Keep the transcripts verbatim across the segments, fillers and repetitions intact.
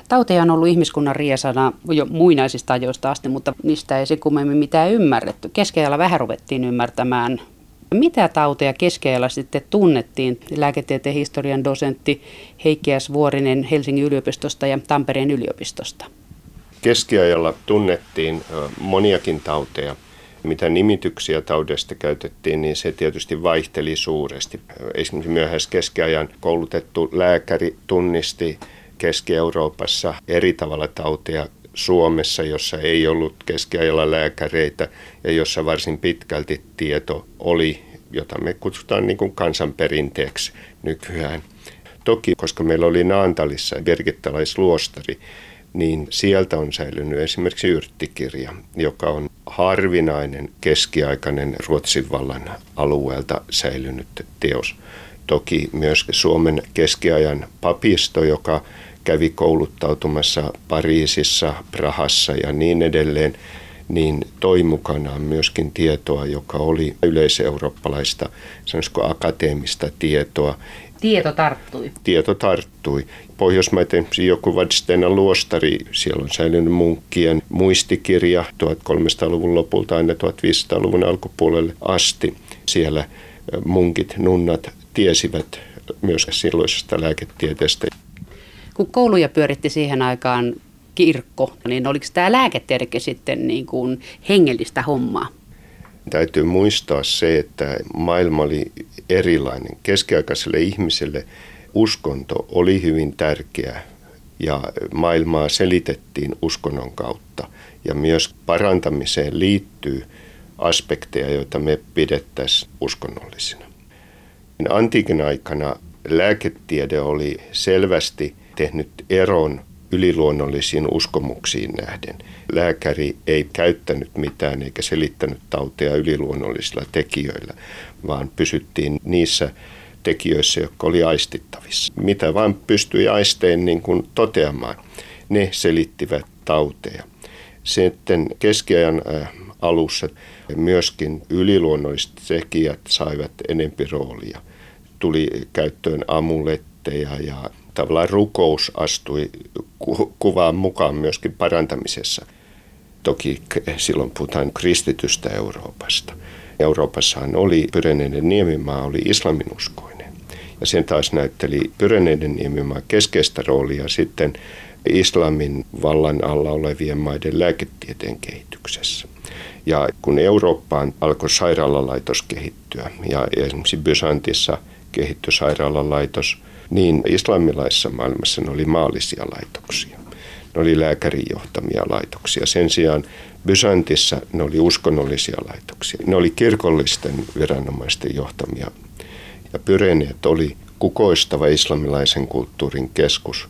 Tauteja on ollut ihmiskunnan riesana jo muinaisista ajoista asti, mutta niistä ei se kummemmin mitään ymmärretty. Keskiajalla vähän ruvettiin ymmärtämään. Mitä tauteja keskiajalla sitten tunnettiin? Lääketieteen historian dosentti Heikki S. Vuorinen Helsingin yliopistosta ja Tampereen yliopistosta. Keskiajalla tunnettiin moniakin tauteja. Mitä nimityksiä taudeista käytettiin, niin se tietysti vaihteli suuresti. Esimerkiksi myöhäiskeskiajan koulutettu lääkäri tunnisti Keski-Euroopassa eri tavalla tauteja Suomessa, jossa ei ollut keskiajalla lääkäreitä ja jossa varsin pitkälti tieto oli, jota me kutsutaan niin kuin kansanperinteeksi nykyään. Toki, koska meillä oli Naantalissa birgittalaisluostari, niin sieltä on säilynyt esimerkiksi yrttikirja, joka on harvinainen keskiaikainen Ruotsin vallan alueelta säilynyt teos. Toki myös Suomen keskiajan papisto, joka kävi kouluttautumassa Pariisissa, Prahassa ja niin edelleen, niin toi mukanaan myöskin tietoa, joka oli yleiseurooppalaista, sanoisiko akateemista tietoa. Tieto tarttui. Tieto tarttui. Pohjoismaiden joku Vadstenan luostari, siellä on säilynyt munkkien muistikirja tuhatkolmesataaluvun lopulta aina tuhatviisisataaluvun alkupuolelle asti. Siellä munkit, nunnat tiesivät myös silloisesta lääketieteestä. Kun kouluja pyöritti siihen aikaan kirkko, niin oliko tämä lääketiedekin sitten niin kuin hengellistä hommaa? Täytyy muistaa se, että maailma oli erilainen. Keskiaikaiselle ihmiselle uskonto oli hyvin tärkeä ja maailmaa selitettiin uskonnon kautta. Ja myös parantamiseen liittyy aspekteja, joita me pidettäisiin uskonnollisina. Antiikin aikana lääketiede oli selvästi tehnyt eron yliluonnollisiin uskomuksiin nähden. Lääkäri ei käyttänyt mitään eikä selittänyt tauteja yliluonnollisilla tekijöillä, vaan pysyttiin niissä tekijöissä, jotka oli aistittavissa. Mitä vaan pystyi aisteen niin kuin toteamaan, ne selittivät tauteja. Sitten keskiajan alussa myöskin yliluonnolliset tekijät saivat enempi roolia. Tuli käyttöön amuletteja ja tavallaan rukous astui ku- kuvaan mukaan myöskin parantamisessa. Toki silloin puhutaan kristitystä Euroopasta. Euroopassahan oli Pyreneiden niemimaa oli islaminuskoinen. Ja sen taas näytteli Pyreneiden niemimaa keskeistä roolia sitten islamin vallan alla olevien maiden lääketieteen kehityksessä. Ja kun Eurooppaan alkoi sairaalalaitos kehittyä ja esimerkiksi Byzantissa kehittyi sairaalalaitos, niin islamilaisessa maailmassa ne oli maallisia laitoksia. Ne oli lääkärin johtamia laitoksia. Sen sijaan Byzantissa ne oli uskonnollisia laitoksia. Ne oli kirkollisten viranomaisten johtamia. Ja Pyreneet oli kukoistava islamilaisen kulttuurin keskus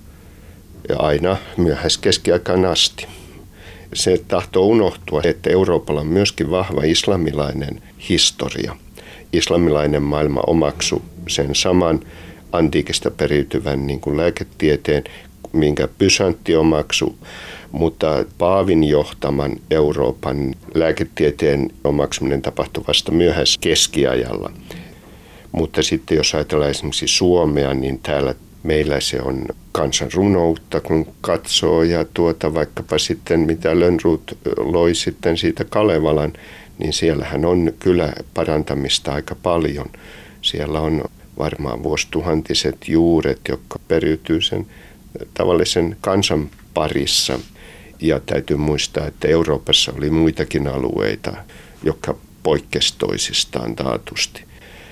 ja aina myöhäiskeskiaikaan asti. Se tahtoo unohtua, että Euroopalla on myöskin vahva islamilainen historia. Islamilainen maailma omaksui sen saman antiikista periytyvän niin kuin lääketieteen, minkä Byzantti omaksui, mutta Paavin johtaman Euroopan lääketieteen omaksuminen tapahtui vasta myöhäiskeskiajalla. Mutta sitten jos ajatellaan esimerkiksi Suomea, niin täällä meillä se on kansanrunoutta, kun katsoo ja tuota vaikkapa sitten mitä Lönnrot loi sitten siitä Kalevalan, niin siellähän on kyllä parantamista aika paljon. Siellä on varmaan vuosituhantiset juuret, jotka periytyy sen tavallisen kansan parissa. Ja täytyy muistaa, että Euroopassa oli muitakin alueita, jotka poikkesi toisistaan taatusti.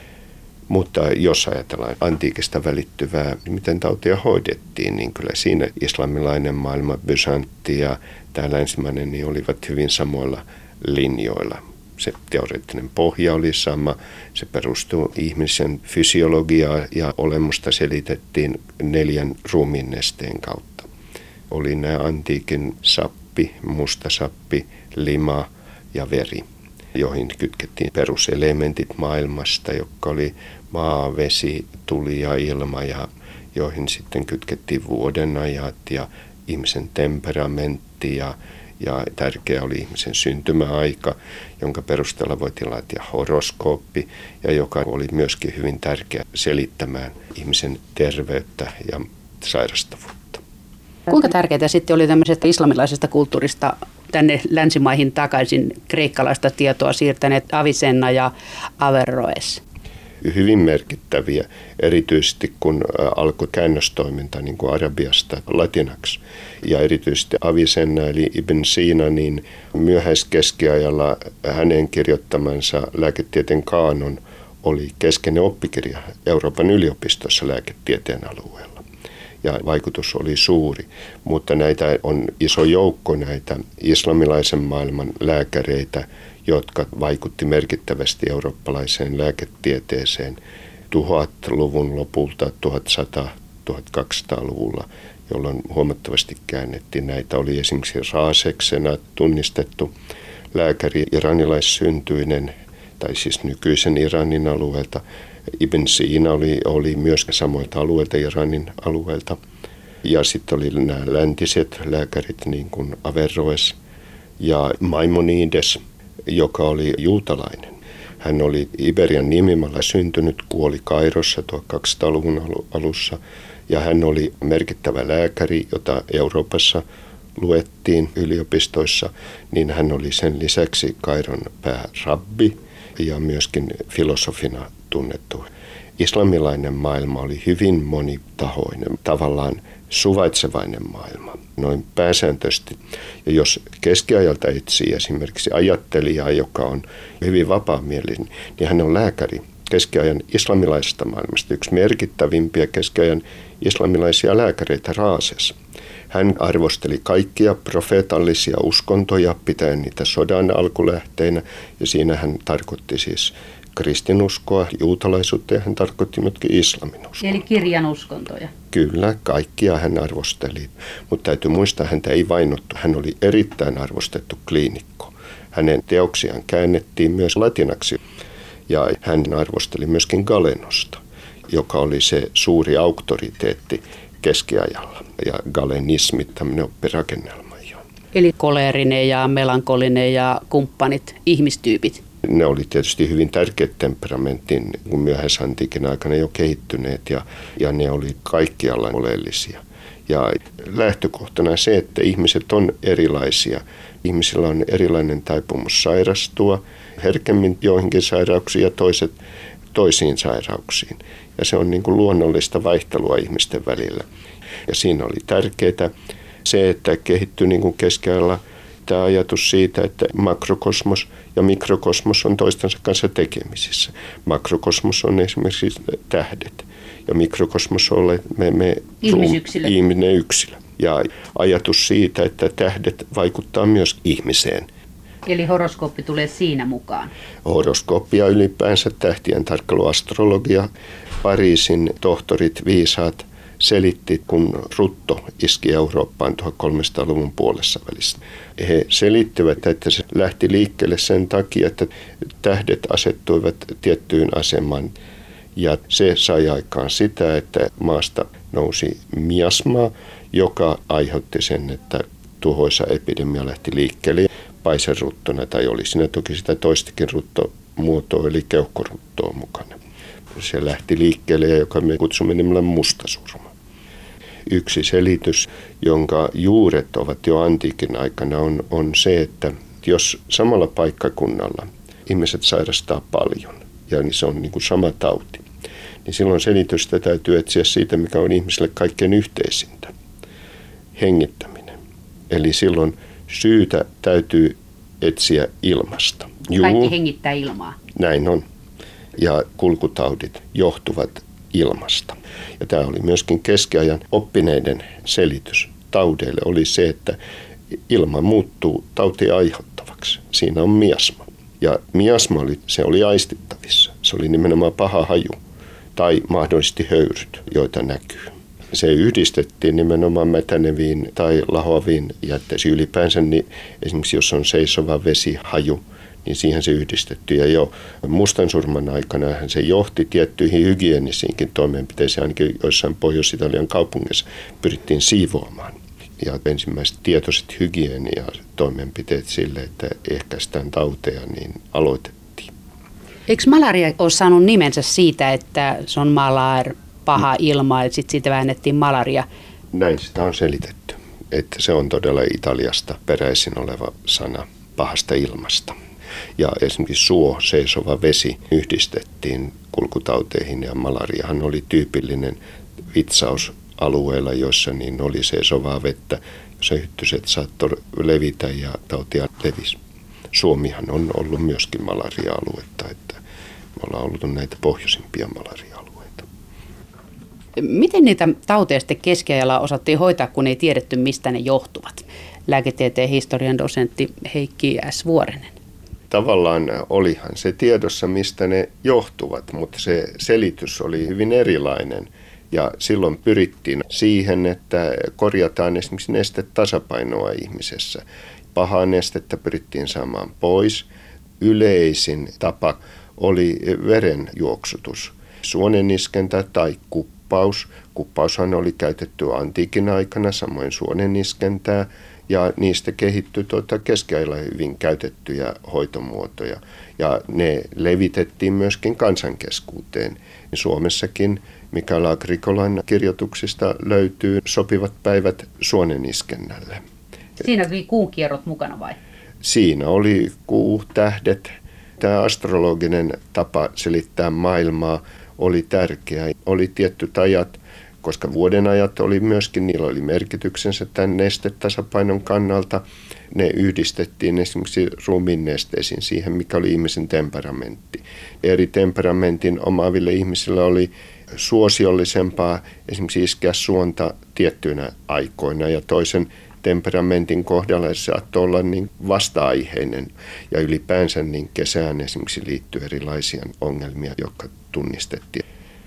Mutta jos ajatellaan antiikista välittyvää, miten tautia hoidettiin, niin kyllä siinä islamilainen maailma, Byzantti ja tämä länsimainen niin olivat hyvin samoilla linjoilla. Se teoreettinen pohja oli sama, se perustui ihmisen fysiologiaa ja olemusta selitettiin neljän ruumiinnesteen kautta. Oli nämä antiikin sappi, mustasappi, lima ja veri, joihin kytkettiin peruselementit maailmasta, jotka oli maa, vesi, tuli ja ilma ja joihin sitten kytkettiin vuodenajat ja ihmisen temperamentti ja Ja tärkeä oli ihmisen syntymäaika, jonka perusteella voitiin laatia horoskooppi ja joka oli myöskin hyvin tärkeä selittämään ihmisen terveyttä ja sairastavuutta. Kuinka tärkeää sitten oli tämmöisestä islamilaisesta kulttuurista tänne länsimaihin takaisin kreikkalaista tietoa siirtäneet Avicenna ja Averroes? Hyvin merkittäviä, erityisesti kun alkoi käännöstoiminta niin kuin arabiasta latinaksi. Ja erityisesti Avicenna eli Ibn Sina, niin myöhäiskeskiajalla hänen kirjoittamansa lääketieteen kaanon oli keskeinen oppikirja Euroopan yliopistossa lääketieteen alueella. Ja vaikutus oli suuri, mutta näitä on iso joukko näitä islamilaisen maailman lääkäreitä, jotka vaikutti merkittävästi eurooppalaiseen lääketieteeseen tuhatluvun lopulta tuhatsata-tuhatkaksisataaluvulla, jolloin huomattavasti käännettiin näitä. Oli esimerkiksi Raaseksena tunnistettu lääkäri, iranilaissyntyinen, tai siis nykyisen Iranin alueelta. Ibn Sina oli, oli myös samoilta alueilta, Iranin alueelta. Ja sitten oli nämä läntiset lääkärit, niin kuin Averroes ja Maimonides, joka oli juutalainen. Hän oli Iberian Nimimalla syntynyt, kuoli Kairossa tuhatkaksisataaluvun alussa. Ja hän oli merkittävä lääkäri, jota Euroopassa luettiin yliopistoissa. Niin hän oli sen lisäksi Kairon päärabbi ja myöskin filosofina tunnettu. Islamilainen maailma oli hyvin monitahoinen, tavallaan suvaitsevainen maailma, noin pääsääntöisesti. Ja jos keskiajalta etsii esimerkiksi ajattelijaa, joka on hyvin vapaamielinen, niin hän on lääkäri keskiajan islamilaisesta maailmasta. Yksi merkittävimpiä keskiajan islamilaisia lääkäreitä Raases. Hän arvosteli kaikkia profeetallisia uskontoja, pitäen niitä sodan alkulähteinä, ja siinä hän tarkoitti siis kristinuskoa, juutalaisuutta, ja hän tarkoitti myöskin islamin uskoa. Eli kirjan uskontoja. Kyllä, kaikkia hän arvosteli, mutta täytyy muistaa, että häntä ei vainottu. Hän oli erittäin arvostettu kliinikko. Hänen teoksiaan käännettiin myös latinaksi, ja hän arvosteli myöskin Galenosta, joka oli se suuri auktoriteetti keskiajalla, ja galenismi, tämmöinen oppirakennelma. Eli koleerinen ja melankolinen ja kumppanit, ihmistyypit. Ne oli tietysti hyvin tärkeät temperamentin, kun myöhäisantiikin aikana jo kehittyneet, ja, ja ne oli kaikkialla oleellisia. Ja lähtökohtana se, että ihmiset on erilaisia. Ihmisillä on erilainen taipumus sairastua, herkemmin joihinkin sairauksiin ja toiset toisiin sairauksiin. Ja se on niin kuin luonnollista vaihtelua ihmisten välillä. Ja siinä oli tärkeää se, että kehittyi niin kuin keskiajalla tämä ajatus siitä, että makrokosmos ja mikrokosmos on toistensa kanssa tekemisissä. Makrokosmos on esimerkiksi tähdet ja mikrokosmos on me, me ihmisyksilö. ihminen yksilö. Ja ajatus siitä, että tähdet vaikuttaa myös ihmiseen. Eli horoskooppi tulee siinä mukaan? Horoskooppia ylipäänsä, tähtien tarkkailu, astrologia, Pariisin tohtorit, viisaat selitti, kun rutto iski Eurooppaan tuhatkolmesataaluvun puolessa välissä. He selittivät, että se lähti liikkeelle sen takia, että tähdet asettuivat tiettyyn asemaan. Ja se sai aikaan sitä, että maasta nousi miasmaa, joka aiheutti sen, että tuhoisa epidemia lähti liikkeelle paiseruttona, tai oli siinä toki sitä toistakin ruttomuotoa, eli keuhkoruttoa mukana. Se lähti liikkeelle, joka me kutsumme nimellä mustasurma. Yksi selitys, jonka juuret ovat jo antiikin aikana, on, on se, että jos samalla paikkakunnalla ihmiset sairastaa paljon, ja niin se on niin kuin sama tauti, niin silloin selitystä täytyy etsiä siitä, mikä on ihmiselle kaikkein yhteisintä. Hengittäminen. Eli silloin syytä täytyy etsiä ilmasta. Juu, kaikki hengittää ilmaa. Näin on. Ja kulkutaudit johtuvat ilmasta. Ja tämä oli myöskin keskiajan oppineiden selitys taudeille oli se, että ilma muuttuu tautia aiheuttavaksi. Siinä on miasma. Ja miasma oli, se oli aistittavissa. Se oli nimenomaan paha haju tai mahdollisesti höyryt, joita näkyy. Se yhdistettiin nimenomaan mätäneviin tai lahoaviin jätteisiin ylipäänsä, niin esimerkiksi jos on seisova vesihaju, niin siihen se yhdistettiin. Ja jo mustansurman aikana se johti tiettyihin hygienisiinkin toimenpiteisiin, ainakin joissain Pohjois-Italian kaupungeissa pyrittiin siivoamaan. Ja ensimmäiset tietoiset hygienia-toimenpiteet sille, että ehkäistään tauteja, niin aloitettiin. Eikö malaria ole saanut nimensä siitä, että se on malar, paha ilma, ja sitten siitä väännettiin malaria? Näin sitä on selitetty. että se on todella Italiasta peräisin oleva sana pahasta ilmasta. Ja esimerkiksi suo, seisova vesi yhdistettiin kulkutauteihin ja malariahan oli tyypillinen vitsaus alueilla, joissa niin oli seisovaa vettä, jossa hyttyset saattoi levitä ja tautia levisi. Suomihan on ollut myöskin malaria-aluetta, että me ollaan ollut näitä pohjoisimpia malaria-alueita. Miten niitä tauteja sitten keskiajalla osattiin hoitaa, kun ei tiedetty, mistä ne johtuvat? Lääketieteen historian dosentti Heikki S. Vuorinen. Tavallaan olihan se tiedossa, mistä ne johtuvat, mutta se selitys oli hyvin erilainen. Ja silloin pyrittiin siihen, että korjataan esimerkiksi nestetasapainoa ihmisessä. Pahaa nestettä pyrittiin saamaan pois. Yleisin tapa oli verenjuoksutus, suoneniskentä tai kuppaus. Kuppaushan oli käytetty antiikin aikana, samoin suoneniskentää. Ja niistä kehittyi tuota keskiajalla hyvin käytettyjä hoitomuotoja. Ja ne levitettiin myöskin kansankeskuuteen. Suomessakin Mikael Agrikolan kirjoituksista löytyy sopivat päivät suoneniskennälle. Siinä oli kuukierrot mukana vai? Siinä oli kuu, tähdet. Tämä astrologinen tapa selittää maailmaa oli tärkeä. Oli tietyt ajat, koska vuodenajat oli myöskin, niillä oli merkityksensä tämän nestetasapainon kannalta. Ne yhdistettiin esimerkiksi ruumiin nesteisiin siihen, mikä oli ihmisen temperamentti. Eri temperamentin omaaville ihmisillä oli suosiollisempaa esimerkiksi iskeä suonta tiettyinä aikoina ja toisen temperamentin kohdalla se saattoi olla niin vasta-aiheinen ja ylipäänsä niin kesään esimerkiksi liittyy erilaisia ongelmia, jotka tunnistettiin.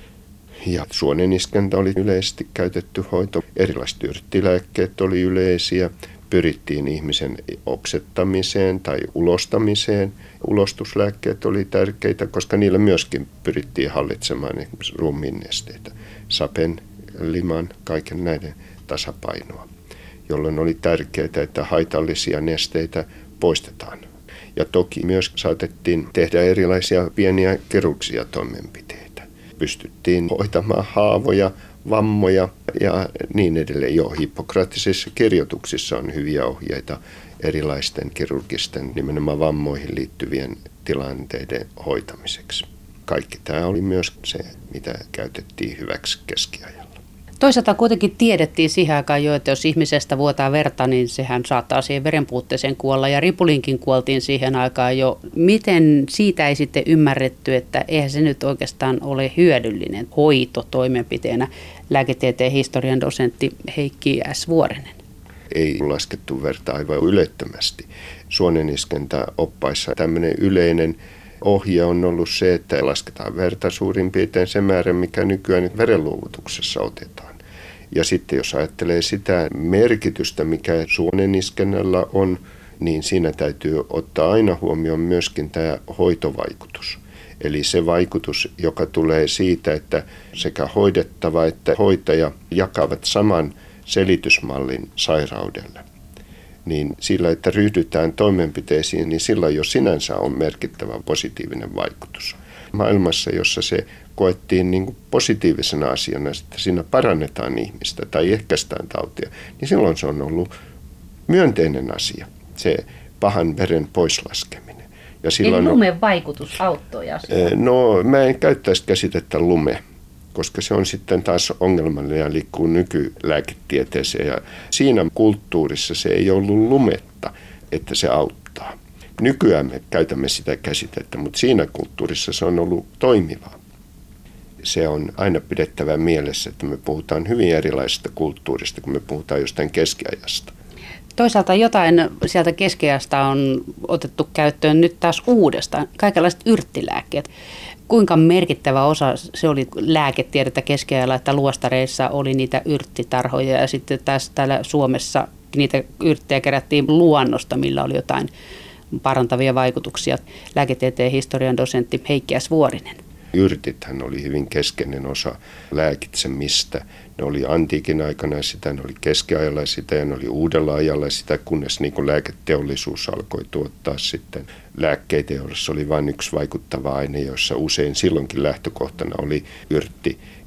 Ja suoneniskentä oli yleisesti käytetty hoito. Erilaiset yrttilääkkeet oli yleisiä. Pyrittiin ihmisen oksettamiseen tai ulostamiseen. Ulostuslääkkeet oli tärkeitä, koska niillä myöskin pyrittiin hallitsemaan esimerkiksi ruumiin nesteitä. Sapen, liman, kaiken näiden tasapainoa, jolloin oli tärkeää, että haitallisia nesteitä poistetaan. Ja toki myös saatettiin tehdä erilaisia pieniä kirurgisia toimenpiteitä. Pystyttiin hoitamaan haavoja, vammoja ja niin edelleen. Jo hippokraattisissa kirjoituksissa on hyviä ohjeita erilaisten kirurgisten nimenomaan vammoihin liittyvien tilanteiden hoitamiseksi. Kaikki tämä oli myös se, mitä käytettiin hyväksi keskiajalla. Toisaalta kuitenkin tiedettiin siihen aikaan jo, että jos ihmisestä vuotaa verta, niin sehän saattaa siihen verenpuutteeseen kuolla. Ja ripulinkin kuoltiin siihen aikaan jo. Miten siitä ei sitten ymmärretty, että eihän se nyt oikeastaan ole hyödyllinen hoito toimenpiteenä? Lääketieteen historian dosentti Heikki S. Vuorinen. Ei laskettu verta aivan ylettömästi. Suoneniskentä oppaissa tämmöinen yleinen ohje on ollut se, että lasketaan verta suurin piirtein se määrä, mikä nykyään verenluovutuksessa otetaan. Ja sitten jos ajattelee sitä merkitystä, mikä suoneniskennällä on, niin siinä täytyy ottaa aina huomioon myöskin tämä hoitovaikutus. Eli se vaikutus, joka tulee siitä, että sekä hoidettava että hoitaja jakavat saman selitysmallin sairaudelle. Niin sillä, että ryhdytään toimenpiteisiin, niin sillä jo sinänsä on merkittävä positiivinen vaikutus. Maailmassa, jossa se koettiin niin kuin positiivisena asiana, että siinä parannetaan ihmistä tai ehkäistään tautia, niin silloin se on ollut myönteinen asia, se pahan veren poislaskeminen. Ja silloin eli lumen vaikutus auttoi asiaa? No, mä en käyttäisi käsitettä lume, koska se on sitten taas ongelmallinen ja liikkuu nykylääketieteeseen. Ja siinä kulttuurissa se ei ollut lumetta, että se auttaa. Nykyään me käytämme sitä käsitettä, mutta siinä kulttuurissa se on ollut toimivaa. Se on aina pidettävä mielessä, että me puhutaan hyvin erilaisesta kulttuurista, kun me puhutaan jostain keskiajasta. Toisaalta jotain sieltä keskiajasta on otettu käyttöön nyt taas uudestaan, kaikenlaiset yrttilääkkeet. Kuinka merkittävä osa se oli lääketiedettä keskiajalla, että luostareissa oli niitä yrttitarhoja ja sitten taas täällä Suomessa niitä yrttejä kerättiin luonnosta, millä oli jotain parantavia vaikutuksia. Lääketieteen historian dosentti Heikki S. Vuorinen. Yrtithän oli hyvin keskeinen osa lääkitsemistä. Ne oli antiikin aikana sitä, ne oli keskiajalla sitä ja ne oli uudella ajalla sitä, kunnes niin kuin lääketeollisuus alkoi tuottaa sitten lääkkeitä, joissa oli vain yksi vaikuttava aine, jossa usein silloinkin lähtökohtana oli yrtti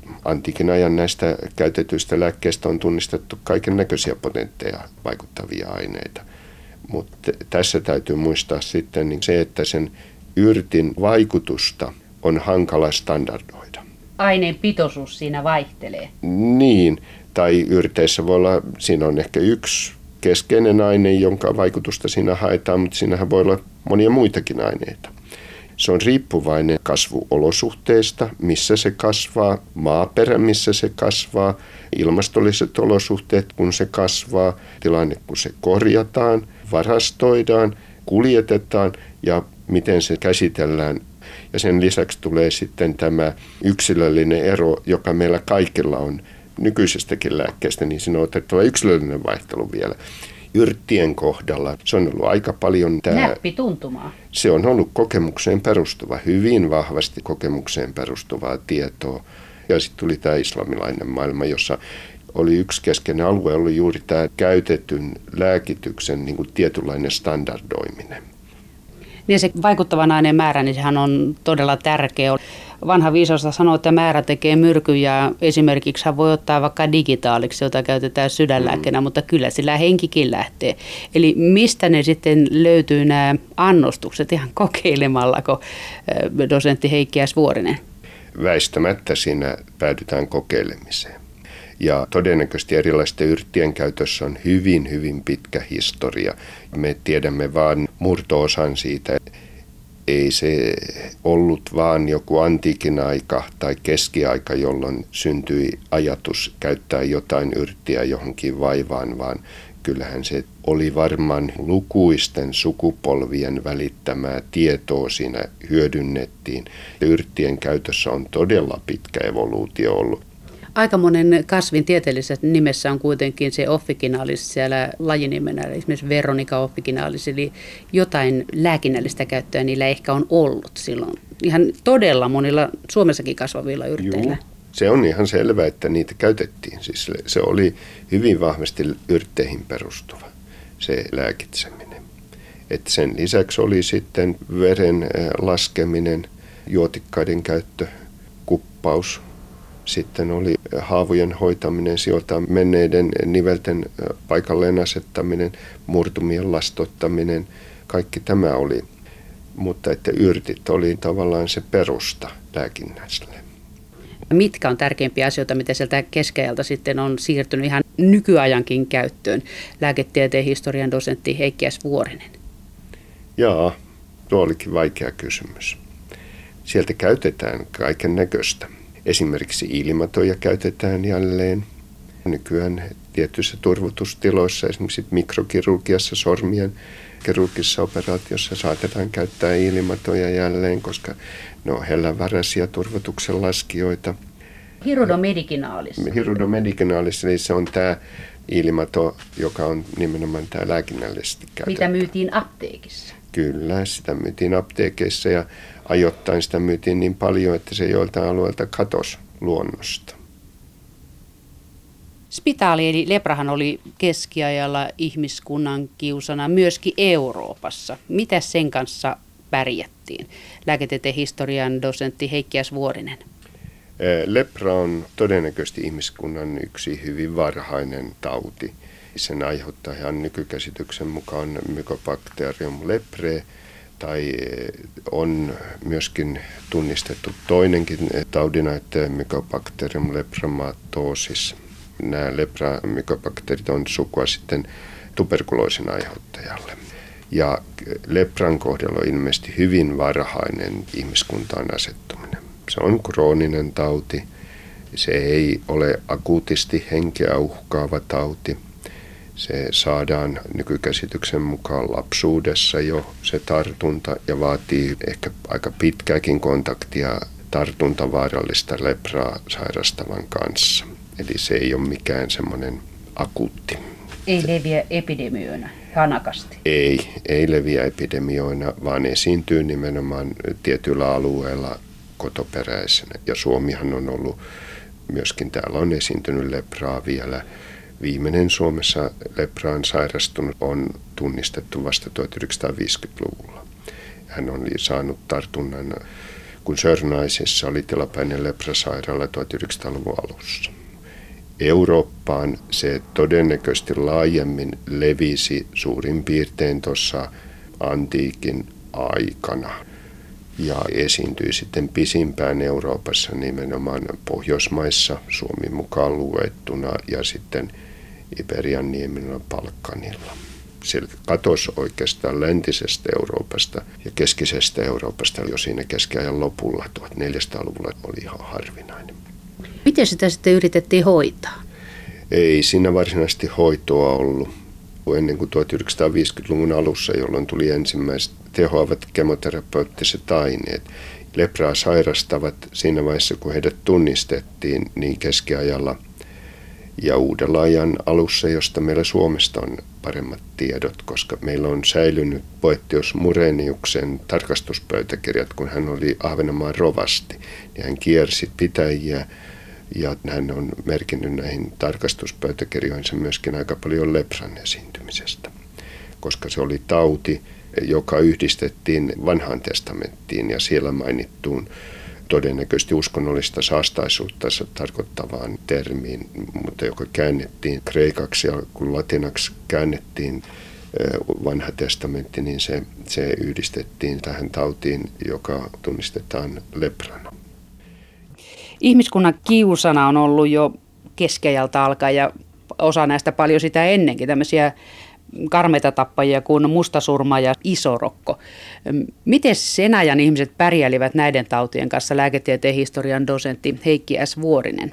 Antiikin ajan näistä käytetyistä lääkkeistä on tunnistettu kaiken näköisiä potentteja vaikuttavia aineita. Mutta tässä täytyy muistaa sitten niin se, että sen yrtin vaikutusta on hankala standardoida. Aineen pitoisuus siinä vaihtelee. Niin, tai yrteissä voi olla, siinä on ehkä yksi keskeinen aine, jonka vaikutusta siinä haetaan, mutta siinähän voi olla monia muitakin aineita. Se on riippuvainen kasvuolosuhteista, missä se kasvaa, maaperä, missä se kasvaa, ilmastolliset olosuhteet, kun se kasvaa, tilanne, kun se korjataan, varastoidaan, kuljetetaan ja miten se käsitellään. Ja sen lisäksi tulee sitten tämä yksilöllinen ero, joka meillä kaikilla on nykyisestäkin lääkkeestä, niin siinä on otettava yksilöllinen vaihtelu vielä. Yrttien kohdalla se on ollut aika paljon tämä... Näppituntumaa. Se on ollut kokemukseen perustuva, hyvin vahvasti kokemukseen perustuvaa tietoa. Ja sitten tuli tämä islamilainen maailma, jossa oli yksi keskeinen alue, ollut juuri tämä käytetyn lääkityksen niin kuin tietynlainen standardoiminen. Niin se vaikuttavan aineen määrä, niin sehän on todella tärkeä. Vanha viisausta sanoo, että määrä tekee myrkyn ja esimerkiksi hän voi ottaa vaikka digitaaliksi, jota käytetään sydänlääkkeenä, mm. mutta kyllä sillä henkikin lähtee. Eli mistä ne sitten löytyy nämä annostukset ihan kokeilemallako, dosentti Heikki S. Vuorinen? Väistämättä siinä päädytään kokeilemiseen. Ja todennäköisesti erilaisten yrttien käytössä on hyvin, hyvin pitkä historia. Me tiedämme vain murto-osan siitä. Ei se ollut vaan joku antiikin aika tai keskiaika, jolloin syntyi ajatus käyttää jotain yrttiä johonkin vaivaan, vaan kyllähän se oli varmaan lukuisten sukupolvien välittämää tietoa siinä hyödynnettiin. Yrttien käytössä on todella pitkä evoluutio ollut. Aika monen kasvin tieteellisessä nimessä on kuitenkin se officinalis siellä lajinimenä, esimerkiksi Veronica officinalis, eli jotain lääkinnällistä käyttöä niillä ehkä on ollut silloin. Ihan todella monilla Suomessakin kasvavilla yrteillä. Juu, se on ihan selvä, että niitä käytettiin. Siis se oli hyvin vahvasti yrtteihin perustuva, se lääkitseminen. Et sen lisäksi oli sitten veren laskeminen, juotikkaiden käyttö, kuppaus. Sitten oli haavojen hoitaminen, sijoilta menneiden nivelten paikalleen asettaminen, murtumien lastottaminen, kaikki tämä oli. Mutta että yrtit oli tavallaan se perusta lääkinnälle. Mitkä on tärkeimpiä asioita, mitä sieltä keskiajalta sitten on siirtynyt ihan nykyajankin käyttöön? Lääketieteen historian dosentti Heikki S. Vuorinen. Jaa, tuo olikin vaikea kysymys. Sieltä käytetään kaiken näköistä. Esimerkiksi ilmatoja käytetään jälleen. Nykyään tietyissä turvotustiloissa, esimerkiksi mikrokirurgiassa, sormien kirurgisessa operaatiossa saatetaan käyttää ilmatoja jälleen, koska ne on hellävaraisia turvotuksen laskijoita. Hirudo medicinaalis. Hirudo medicinaalis, eli se on tämä ilmato, joka on nimenomaan tämä lääkinnällisesti käytetty. Mitä myytiin apteekissa? Kyllä, sitä myytiin apteekeissa ja ajoittain sitä myytiin niin paljon, että se joiltain alueelta katosi luonnosta. Spitaali eli leprahan oli keskiajalla ihmiskunnan kiusana myöskin Euroopassa. Mitä sen kanssa pärjättiin? Lääketieteen historian dosentti Heikki S. Vuorinen. Lepra on todennäköisesti ihmiskunnan yksi hyvin varhainen tauti. Sen aiheuttaa ihan nykykäsityksen mukaan Mycobacterium leprae, tai on myöskin tunnistettu toinenkin taudina, että Mycobacterium lepromatosis. Nämä lepra-mykobakteerit on sukua sitten tuberkuloosin aiheuttajalle. Ja lepran kohdalla on ilmeisesti hyvin varhainen ihmiskuntaan asettuminen. Se on krooninen tauti. Se ei ole akuutisti henkeä uhkaava tauti. Se saadaan nykykäsityksen mukaan lapsuudessa jo se tartunta ja vaatii ehkä aika pitkääkin kontaktia tartuntavaarallista lepraa sairastavan kanssa. Eli se ei ole mikään semmoinen akuutti. Ei leviä epidemioina hanakasti? Ei, ei leviä epidemioina, vaan esiintyy nimenomaan tietyillä alueilla kotoperäisenä. Ja Suomihan on ollut, myöskin täällä on esiintynyt lepraa vielä. Viimeinen Suomessa lepraan sairastunut on tunnistettu vasta tuhatyhdeksänsataaviisikymmentäluvulla. Hän on saanut tartunnan kun Sörnäisessä oli tilapäinen leprasairaala tuhatyhdeksänsataaluvun alussa. Eurooppaan se todennäköisesti laajemmin levisi suurin piirtein tuossa antiikin aikana ja esiintyi sitten pisimpään Euroopassa nimenomaan Pohjoismaissa, Suomi mukaan luettuna, ja sitten Iberian niemellä Balkanilla. Se katosi oikeastaan läntisestä Euroopasta ja keskisestä Euroopasta jo siinä keskiajan lopulla, tuhatneljäsataaluvulla oli ihan harvinainen. Miten sitä sitten yritettiin hoitaa? Ei siinä varsinaisesti hoitoa ollut ennen kuin tuhatyhdeksänsataaviisikymmentäluvun alussa, jolloin tuli ensimmäiset tehoavat kemoterapeuttiset aineet. Lepraa sairastavat siinä vaiheessa, kun heidät tunnistettiin, niin keskiajalla ja uudella ajan alussa, josta meillä Suomesta on paremmat tiedot, koska meillä on säilynyt Boethius Mureniuksen tarkastuspöytäkirjat, kun hän oli Ahvenanmaan rovasti, niin hän kiersi pitäjiä ja hän on merkinnyt näihin tarkastuspöytäkirjoihinsa myöskin aika paljon lepran esiintymisestä, koska se oli tauti, joka yhdistettiin vanhaan testamenttiin ja siellä mainittuun todennäköisesti uskonnollista saastaisuutta tarkoittavaan termiin, mutta joka käännettiin kreikaksi ja kun latinaksi käännettiin vanha testamentti, niin se, se yhdistettiin tähän tautiin, joka tunnistetaan leprana. Ihmiskunnan kiusana on ollut jo keskiajalta alkaen ja osa näistä paljon sitä ennenkin, tämmöisiä karmeita tappajia kuin mustasurma ja isorokko. Miten sen ajan ihmiset pärjäilivät näiden tautien kanssa, lääketieteen historian dosentti Heikki S. Vuorinen?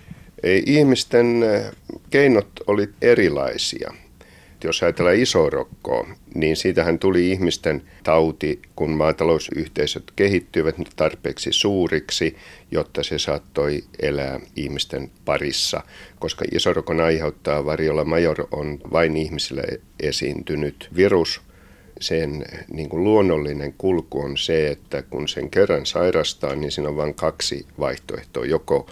Ihmisten keinot olivat erilaisia. Jos ajatellaan isorokkoa, niin siitähän tuli ihmisten tauti, kun maatalousyhteisöt kehittyivät tarpeeksi suuriksi, jotta se saattoi elää ihmisten parissa. Koska isorokon aiheuttaa variola major on vain ihmisille esiintynyt virus. Sen niin kuin luonnollinen kulku on se, että kun sen kerran sairastaa, niin siinä on vain kaksi vaihtoehtoa. Joko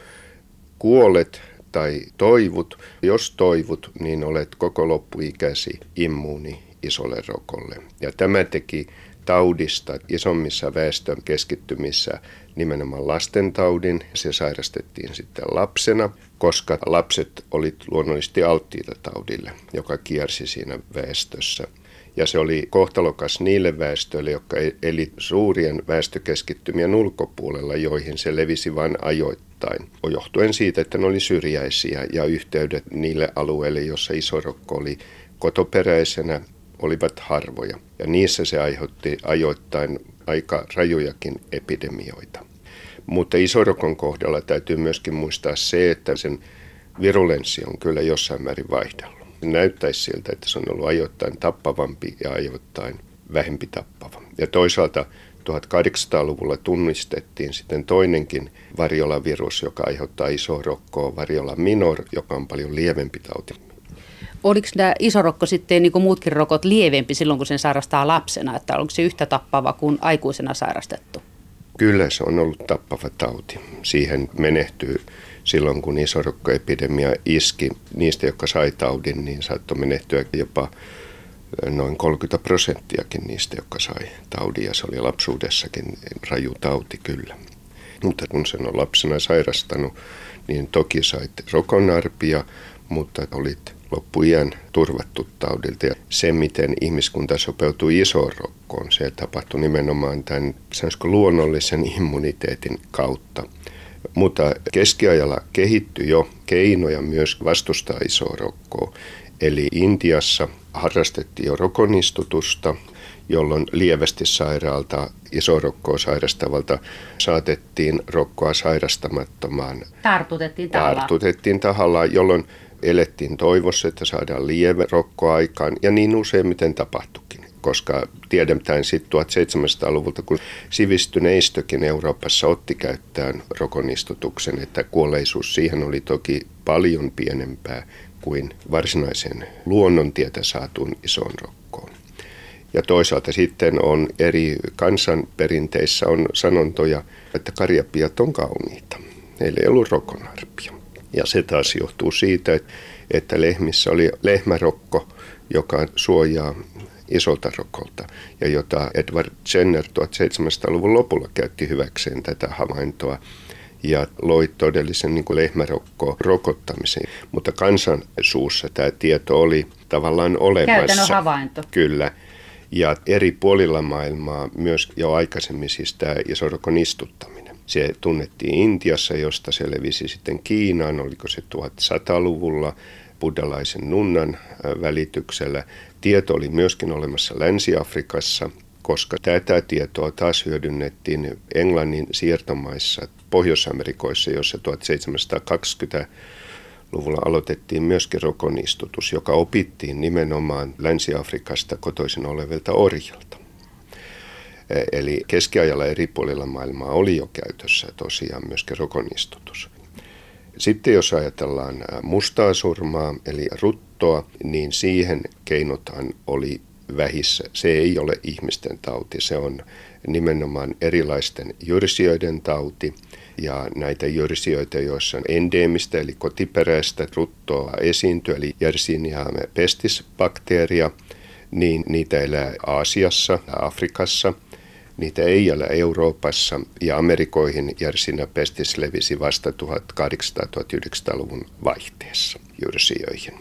kuolet tai toivut. Jos toivut, niin olet koko loppuikäsi immuuni isolle rokolle. Ja tämä teki taudista isommissa väestökeskittymissä nimenomaan lastentaudin. Se sairastettiin sitten lapsena, koska lapset olivat luonnollisesti alttiita taudille, joka kiersi siinä väestössä. Ja se oli kohtalokas niille väestöille, jotka eli suurien väestökeskittymien ulkopuolella, joihin se levisi vain ajoittain. Johtuen siitä, että ne oli syrjäisiä ja yhteydet niille alueille, joissa isorokko oli kotoperäisenä, olivat harvoja. Ja niissä se aiheutti ajoittain aika rajujakin epidemioita. Mutta isorokon kohdalla täytyy myöskin muistaa se, että sen virulenssi on kyllä jossain määrin vaihdellut. Näyttäisi siltä, että se on ollut ajoittain tappavampi ja ajoittain vähempi tappava. Ja toisaalta tuhatkahdeksansataaluvulla tunnistettiin sitten toinenkin variolavirus, joka aiheuttaa isorokkoa, variola minor, joka on paljon lievempi tauti. Oliko tämä isorokko sitten, niin kuin muutkin rokot, lievempi silloin, kun sen sairastaa lapsena? Että onko se yhtä tappava kuin aikuisena sairastettu? Kyllä se on ollut tappava tauti. Siihen menehtyy silloin, kun isorokkoepidemia iski. Niistä, jotka sai taudin, niin saattoi menehtyä jopa noin kolmekymmentä prosenttiakin niistä, jotka sai taudin. Ja se oli lapsuudessakin raju tauti kyllä. Mutta kun sen on lapsena sairastanut, niin toki sait rokonarpia, mutta olit loppuiän turvattu taudilta. Ja se, miten ihmiskunta sopeutui isorokkoon, se tapahtui nimenomaan tämän luonnollisen immuniteetin kautta. Mutta keskiajalla kehittyi jo keinoja myös vastustaa isorokkoa. Eli Intiassa harrastettiin jo rokonistutusta, jolloin lievästi sairaalta, isorokkoa sairastavalta saatettiin rokkoa sairastamattomaan. Tartutettiin tahallaan. Tartutettiin tahallaan, jolloin elettiin toivossa, että saadaan lievä rokko aikaan, ja niin useimmiten tapahtuikin. Koska tiedetään sitten tuhatseitsemänsataaluvulta, kun sivistyneistökin Euroopassa otti käyttöön rokonistutuksen, että kuolleisuus siihen oli toki paljon pienempää kuin varsinaisen luonnontietä saatuun isoon rokkoon. Ja toisaalta sitten on eri kansanperinteissä on sanontoja, että karjapiat on kauniita. Heillä ei ollut rokonarpia. Ja se taas johtuu siitä, että lehmissä oli lehmärokko, joka suojaa isolta rokolta, ja jota Edward Jenner seitsemäntoistasadan lopulla käytti hyväkseen tätä havaintoa ja loi todellisen niin kuin lehmärokko-rokottamisen. Mutta kansan suussa tämä tieto oli tavallaan olemassa. Käytännön havainto. Kyllä. Ja eri puolilla maailmaa myös jo aikaisemmin siis tämä isorokon istuttaminen. Se tunnettiin Intiassa, josta se levisi sitten Kiinaan, oliko se tuhatsaдаluvulla buddhalaisen nunnan välityksellä. Tieto oli myöskin olemassa Länsi-Afrikassa, koska tätä tietoa taas hyödynnettiin Englannin siirtomaissa Pohjois-Amerikoissa, jossa tuhatseitsemänsataakaksikymmentäluvulla aloitettiin myöskin rokonistutus, joka opittiin nimenomaan Länsi-Afrikasta kotoisin olevilta orjilta. Eli keskiajalla eri puolilla maailmaa oli jo käytössä tosiaan myöskin rokonistutus. Sitten jos ajatellaan mustaa surmaa eli ruttoa, niin siihen keinotaan oli vähissä. Se ei ole ihmisten tauti, se on nimenomaan erilaisten jyrsijöiden tauti. Ja näitä jyrsijöitä, joissa on endeemistä eli kotiperäistä ruttoa esiintyy, eli Yersinia pestis -bakteeria, niin niitä elää Aasiassa ja Afrikassa. Niitä ei elä Euroopassa ja Amerikoihin Yersinia pestis levisi vasta tuhatkahdeksansataa-tuhatyhdeksänsataaluvun vaihteessa jyrsijöihin.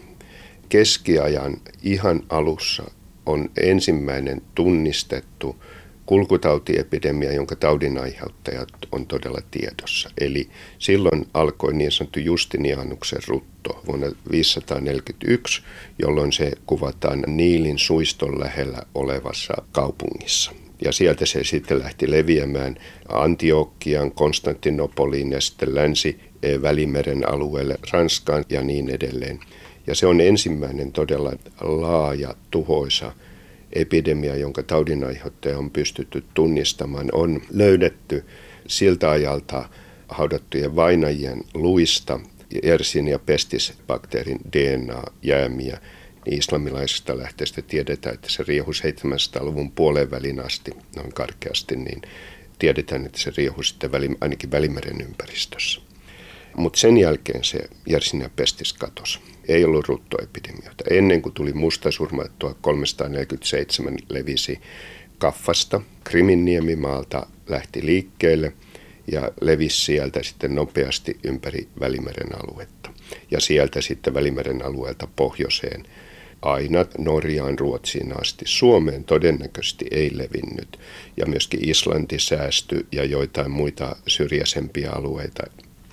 Keskiajan ihan alussa on ensimmäinen tunnistettu kulkutautiepidemia, jonka taudin aiheuttajat on todella tiedossa. Eli silloin alkoi niin sanottu Justinianuksen rutto vuonna viisisataaneljäkymmentäyksi, jolloin se kuvataan Niilin suiston lähellä olevassa kaupungissa. Ja sieltä se sitten lähti leviämään Antiokiaan, Konstantinopoliin ja sitten Länsi-Välimeren alueelle, Ranskaan ja niin edelleen. Ja se on ensimmäinen todella laaja, tuhoisa epidemia, jonka taudinaiheuttaja on pystytty tunnistamaan. On löydetty siltä ajalta haudattujen vainajien luista Yersinia pestis -bakteerin D N A-jäämiä. Islamilaisesta lähteestä tiedetään, että se riehui seitsemänsadanluvun puoleen välin asti, noin karkeasti, niin tiedetään, että se riehui sitten väli, ainakin Välimeren ympäristössä. Mutta sen jälkeen se Yersinia pestis katosi. Ei ollut ruttoepidemioita. Ennen kuin tuli mustasurma, tuhatkolmesataaneljäkymmentäseitsemän levisi Kaffasta, Krimin niemimaalta lähti liikkeelle ja levisi sieltä sitten nopeasti ympäri Välimeren aluetta. Ja sieltä sitten Välimeren alueelta pohjoiseen aina Norjaan, Ruotsiin asti. Suomeen todennäköisesti ei levinnyt ja myöskin Islanti säästyi ja joitain muita syrjäisempiä alueita.